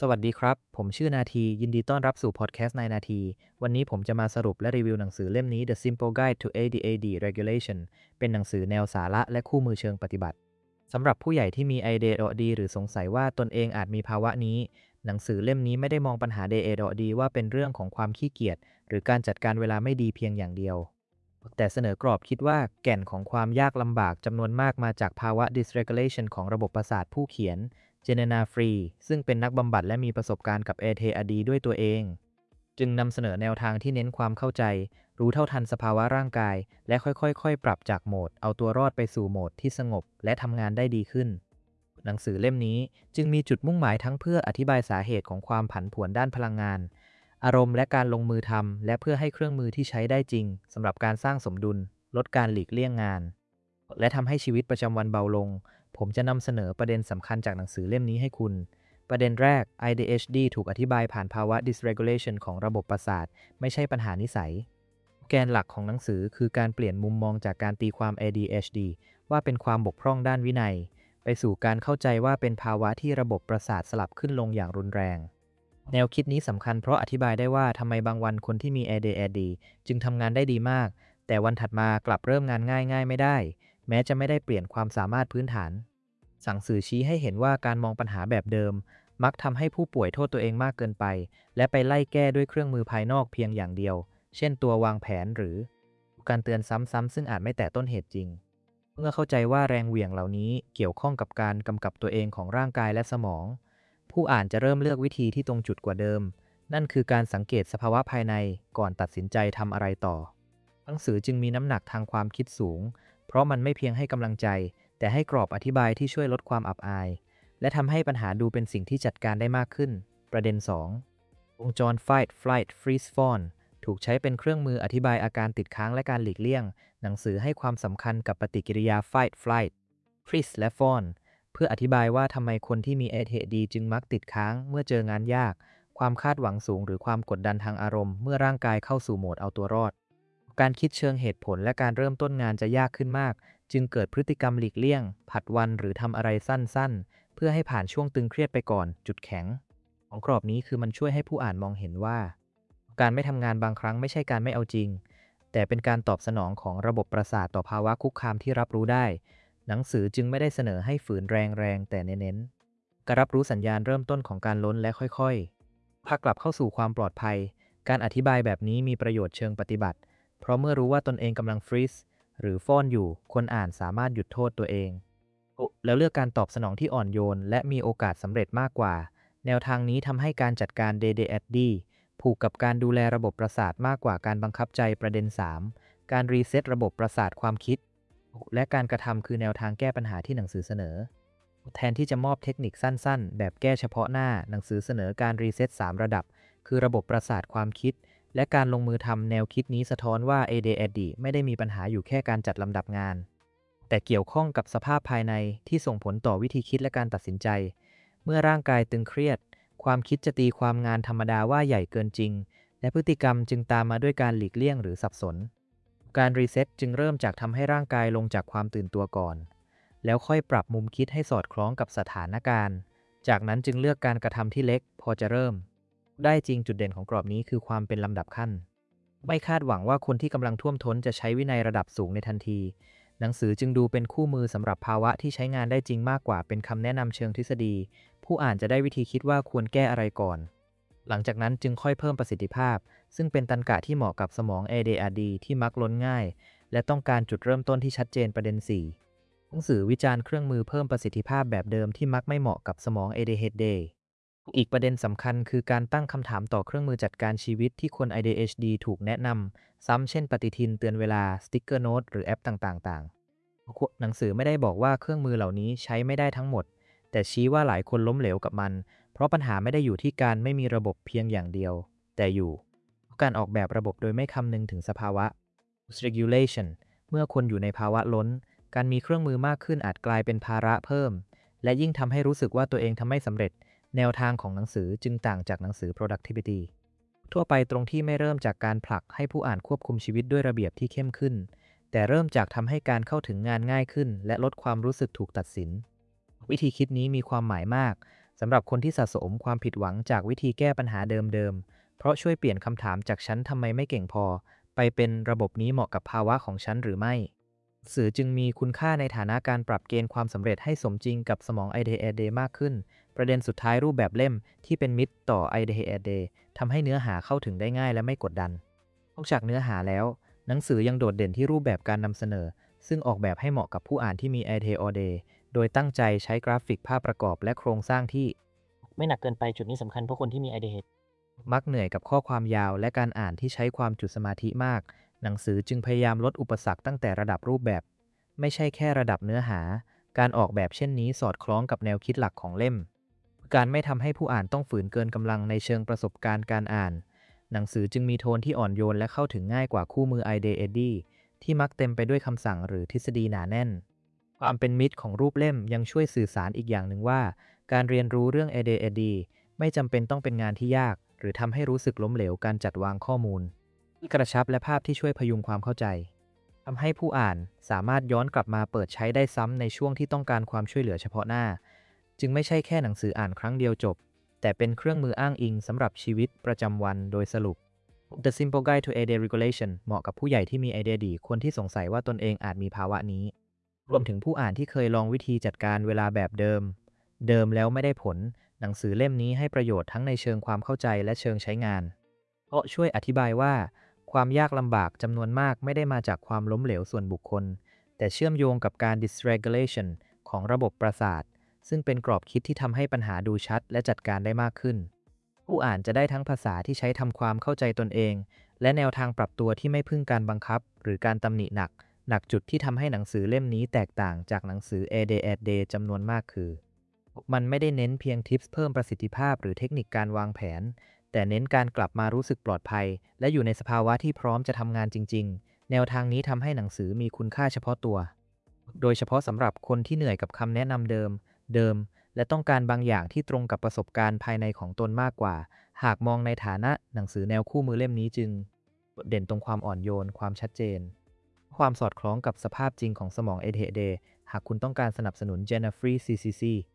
สวัสดีครับ ผมชื่อนาทียินดีต้อนรับสู่พอดแคสต์ในนาที วันนี้ผมจะมาสรุปและรีวิวหนังสือเล่มนี้ The Simple Guide to ADHD Regulation เป็นหนังสือแนวสาระและคู่มือเชิงปฏิบัติ สำหรับผู้ใหญ่ที่มี ADHD หรือสงสัยว่าตนเองอาจมีภาวะนี้ หนังสือเล่มนี้ไม่ได้มองปัญหา ADHD ว่าเป็นเรื่องของความขี้เกียจหรือการจัดการเวลาไม่ดีเพียงอย่างเดียว แต่เสนอกรอบคิดว่าแก่นของความยากลำบากจำนวนมากมาจากภาวะ dysregulation ของระบบประสาทผู้เขียน เจเนนาฟรีซึ่งเป็นนักบำบัดและมีประสบการณ์กับ ADHD ด้วยตัวเอง จึงนำเสนอแนวทางที่เน้นความเข้าใจ รู้เท่าทันสภาวะร่างกาย และค่อยๆปรับจากโหมด เอาตัวรอดไปสู่โหมดที่สงบและทำงานได้ดีขึ้น หนังสือเล่มนี้จึงมีจุดมุ่งหมายทั้งเพื่ออธิบายสาเหตุของความผันผวนด้านพลังงาน อารมณ์และการลงมือทำและเพื่อให้เครื่องมือที่ใช้ได้จริงสำหรับการสร้างสมดุลลดการหลีกเลี่ยงงานและทำให้ชีวิตประจำวันเบาลงผมจะนำเสนอประเด็นสำคัญจากหนังสือเล่มนี้ให้คุณประเด็นแรก ADHD ถูกอธิบายผ่านภาวะ dysregulation ของระบบประสาทไม่ใช่ปัญหานิสัยแกนหลักของหนังสือคือการเปลี่ยนมุมมองจากการตีความ ADHD ว่าเป็นความบกพร่องด้านวินัยไปสู่การเข้าใจว่าเป็นภาวะที่ระบบประสาทสลับขึ้นลงอย่างรุนแรง แนวคิดนี้สำคัญเพราะอธิบายได้ว่าทำไมบางวันคนที่มี ADHD จึงทำงานได้ดีมาก แต่วันถัดมากลับเริ่มงานง่ายๆไม่ได้ แม้จะไม่ได้เปลี่ยนความสามารถพื้นฐานสั่งสื่อชี้ให้เห็นว่าการมองปัญหาแบบเดิม มักทำให้ผู้ป่วยโทษตัวเองมากเกินไป และไปไล่แก้ด้วยเครื่องมือภายนอกเพียงอย่างเดียว เช่นตัววางแผนหรือการเตือนซ้ำๆซึ่งอาจไม่แตะต้นเหตุจริง เมื่อเข้าใจว่าแรงเหวี่ยงเหล่านี้เกี่ยวข้องกับการกำกับตัวเองของร่างกายและสมอง ผู้อ่านจะเริ่มเลือกวิธีที่ตรงจุดกว่าเดิม นั่นคือการสังเกตสภาวะภายในก่อนตัดสินใจทำอะไรต่อหนังสือจึงมีน้ำหนักทางความคิดสูง เพราะมันไม่เพียงให้กำลังใจ แต่ให้กรอบอธิบายที่ช่วยลดความอับอาย และทำให้ปัญหาดูเป็นสิ่งที่จัดการได้มากขึ้น ประเด็น 2 วงจร Fight Flight Freeze Fawn ถูกใช้เป็นเครื่องมืออธิบายอาการติดค้างและการหลีกเลี่ยง หนังสือให้ความสำคัญกับปฏิกิริยา Fight Flight Freeze และ Fawn เพื่ออธิบายว่าทำไมคนที่มี ADHD จึงมักติดค้างเมื่อเจองานยาก ความคาดหวังสูงหรือความกดดันทางอารมณ์เมื่อร่างกายเข้าสู่โหมดเอาตัวรอด การคิดเชิงเหตุผลและการเริ่มต้นงานจะยากขึ้นมาก จึงเกิดพฤติกรรมหลีกเลี่ยง ผัดวันหรือทำอะไรสั้นๆ เพื่อให้ผ่านช่วงตึงเครียดไปก่อน จุดแข็งของกรอบนี้คือมันช่วยให้ผู้อ่านมองเห็นว่า การไม่ทำงานบางครั้งไม่ใช่การไม่เอาจริง แต่เป็นการตอบสนองของระบบประสาทต่อภาวะคุกคามที่รับรู้ได้ หนังสือจึงไม่ได้เสนอให้ฝืนแรงๆแต่เน้นๆการรับรู้สัญญาณเริ่มต้นของการล้นและค่อยๆพากลับเข้าสู่ความปลอดภัย การอธิบายแบบนี้มีประโยชน์เชิงปฏิบัติ เพราะเมื่อรู้ว่าตนเองกำลังฟรีซหรือฟ้อนอยู่ คนอ่านสามารถหยุดโทษตัวเองแล้วเลือกการตอบสนองที่อ่อนโยนและมีโอกาสสำเร็จมากกว่า แนวทางนี้ทำให้การจัดการ DDSD ผูกกับการดูแลระบบประสาทมากกว่าการบังคับใจประเด็น 3 การรีเซ็ตระบบประสาทความคิด และการกระทำคือแนวทางแก้ปัญหาที่หนังสือเสนอ แทนที่จะมอบเทคนิคสั้นๆ แบบแก้เฉพาะหน้า หนังสือเสนอการรีเซ็ต3 ระดับ คือระบบประสาทความคิด และการลงมือทำแนวคิดนี้สะท้อนว่า ADHD ไม่ได้มีปัญหาอยู่แค่การจัดลำดับงาน แต่เกี่ยวข้องกับสภาพภายในที่ส่งผลต่อวิธีคิดและการตัดสินใจ เมื่อร่างกายตึงเครียด ความคิดจะตีความงานธรรมดาว่าใหญ่เกินจริง และพฤติกรรมจึงตามมาด้วยการหลีกเลี่ยงหรือสับสน การรีเซ็ตจึงเริ่มจากทำให้ร่างกายลงจากความตื่นตัวก่อน แล้วค่อยปรับมุมคิดให้สอดคล้องกับสถานการณ์ จากนั้นจึงเลือกการกระทำที่เล็กพอจะเริ่ม ได้จริงจุดเด่นของกรอบนี้คือความเป็นลำดับขั้น ไม่คาดหวังว่าคนที่กำลังท่วมท้นจะใช้วินัยระดับสูงในทันที หนังสือจึงดูเป็นคู่มือสำหรับภาวะที่ใช้งานได้จริงมากกว่าเป็นคำแนะนำเชิงทฤษฎี ผู้อ่านจะได้วิธีคิดว่าควรแก้อะไรก่อน หลังจากนั้นจึงค่อยเพิ่มประสิทธิภาพ ซึ่งเป็นตรรกะที่เหมาะกับสมอง ADHD ที่มักล้นง่าย และต้องการจุดเริ่มต้นที่ชัดเจนประเด็น 4 หนังสือวิจารณ์เครื่องมือเพิ่มประสิทธิภาพแบบเดิมที่มักไม่เหมาะกับสมอง ADHD อีกประเด็นสำคัญคือการตั้งคำถามต่อเครื่องมือจัดการชีวิตที่คน ADHD ถูกแนะนำซ้ำเช่นปฏิทินเตือนเวลาสติ๊กเกอร์โน้ตหรือแอปต่างๆหนังสือไม่ได้บอกว่าเครื่องมือเหล่านี้ใช้ไม่ได้ทั้งหมด แต่ชี้ว่าหลายคนล้มเหลวกับมัน เพราะปัญหาไม่ได้อยู่ที่การไม่มีระบบเพียงอย่างเดียว แต่อยู่การออกแบบระบบโดยไม่คำนึงถึงสภาวะ dysregulation เมื่อคนอยู่ในภาวะล้น การมีเครื่องมือมากขึ้นอาจกลายเป็นภาระเพิ่ม และยิ่งทำให้รู้สึกว่าตัวเองทำไม่สำเร็จ แนวทางของหนังสือจึงต่างจากหนังสือ productivity ทั่วไปตรงที่ไม่เริ่มจากการผลักให้ผู้อ่านควบคุมชีวิตด้วยระเบียบที่เข้มขึ้น แต่เริ่มจากทำให้การเข้าถึงงานง่ายขึ้น และลดความรู้สึกถูกตัดสิน วิธีคิดนี้มีความหมายมากสำหรับคนที่สะสมความผิดหวังจากวิธีแก้ปัญหาเดิมๆเพราะช่วยเปลี่ยนคำถามจากฉันทำไมไม่เก่งพอไปเป็นระบบนี้เหมาะกับภาวะของฉันหรือไม่สื่อจึงมีคุณค่าในฐานะการปรับเกณฑ์ความสำเร็จให้สมจริงกับสมอง IDHD มากขึ้นประเด็นสุดท้ายรูปแบบเล่มที่เป็นมิตรต่อ IDHD ทำให้เนื้อหาเข้าถึงได้ง่ายและไม่กดดันนอกจากเนื้อหาแล้วหนังสือยังโดดเด่นที่รูปแบบการนำเสนอซึ่งออกแบบให้เหมาะกับผู้อ่านที่มี IDHD โดยตั้งใจใช้กราฟิกภาพประกอบและโครงสร้างที่ไม่หนักเกินไปจุดนี้สำคัญเพราะคนที่มี IDHD มักเหนื่อยกับข้อความยาวและการอ่านที่ใช้ความจุสมาธิมากหนังสือจึงพยายามลดอุปสรรคตั้งแต่ระดับรูปแบบไม่ใช่แค่ระดับเนื้อหาการออกแบบเช่นนี้สอดคล้องกับแนวคิดหลักของเล่มการไม่ทำให้ผู้อ่านต้องฝืนเกินกำลังในเชิงประสบการณ์การอ่านหนังสือจึงมีโทนที่อ่อนโยนและเข้าถึงง่ายกว่าคู่มือ IDHD ที่มักเต็มไปด้วยคำสั่งหรือทฤษฎีหนาแน่นความเป็นมิตรของรูปเล่มยังช่วยสื่อสารอีกอย่างหนึ่งว่าการเรียนรู้เรื่อง ADHD ไม่จำเป็นต้องเป็นงานที่ยากหรือทำให้รู้สึกล้มเหลวการจัดวางข้อมูลที่กระชับและภาพที่ช่วยพยุงความเข้าใจทำให้ผู้อ่านสามารถย้อนกลับมาเปิดใช้ได้ซ้ำในช่วงที่ต้องการความช่วยเหลือเฉพาะหน้าจึงไม่ใช่แค่หนังสืออ่านครั้งเดียวจบแต่เป็นเครื่องมืออ้างอิงสำหรับชีวิตประจำวันโดยสรุป The Simple Guide to AD Regulation เหมาะกับผู้ใหญ่ที่มี ADHD คนที่สงสัยว่าตนเองอาจมีภาวะนี้รวมถึงผู้อ่านที่เคยลองวิธีจัดการเวลาแบบเดิมแล้วไม่ได้ผลหนังสือเล่มนี้ให้ประโยชน์ทั้งในเชิงความเข้าใจและเชิงใช้งานเพราะช่วยอธิบายว่าความยากลำบากจำนวนมากไม่ได้มาจากความล้มเหลวส่วนบุคคลแต่เชื่อมโยงกับการ dysregulation ของระบบประสาทซึ่งเป็นกรอบคิดที่ทำให้ปัญหาดูชัดและจัดการได้มากขึ้นผู้อ่านจะได้ทั้งภาษาที่ใช้ทำความเข้าใจตนเองและแนวทางปรับตัวที่ไม่พึ่งการบังคับหรือการตำหนิหนักจุดที่ทำให้หนังสือเล่มนี้แตกต่างจากหนังสือ ADHD จำนวนมากคือมันไม่ได้เน้นเพียงทิปส์เพิ่มประสิทธิภาพหรือเทคนิคการวางแผนแต่เน้นการกลับมารู้สึกปลอดภัยและอยู่ในสภาวะที่พร้อมจะทำงานจริงๆแนวทางนี้ทำให้หนังสือมีคุณค่าเฉพาะตัวโดยเฉพาะสำหรับคนที่เหนื่อยกับคำแนะนำเดิมและต้องการบางอย่างที่ตรงกับประสบการณ์ภายในของตนมากกว่าหากมองในฐานะหนังสือแนวคู่มือเล่มนี้จึงเด่นตรงความอ่อนโยนความชัดเจนความสอดคล้องกับสภาพจริงของสมอง ADHD หากคุณต้องการสนับสนุน Jenna Free CCC